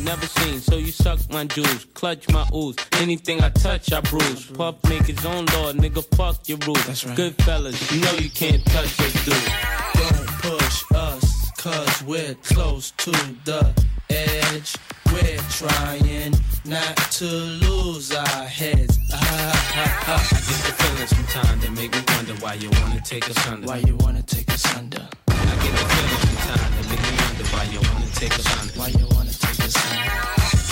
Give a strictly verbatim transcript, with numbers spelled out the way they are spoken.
never seen. So you suck my jewels, clutch my ooze. Anything I touch, I bruise. Puff make his own law, nigga, fuck your rules. That's right. Good fellas, you know you can't touch us, dude. Don't push us, cause we're close to the edge. We're trying not to lose our heads. Ah, ah, ah. I get the feeling sometimes that make me wonder why you wanna take us under. Why you wanna take us under? I get the feeling sometimes that make me wonder why you wanna take us under. Why you wanna take us under?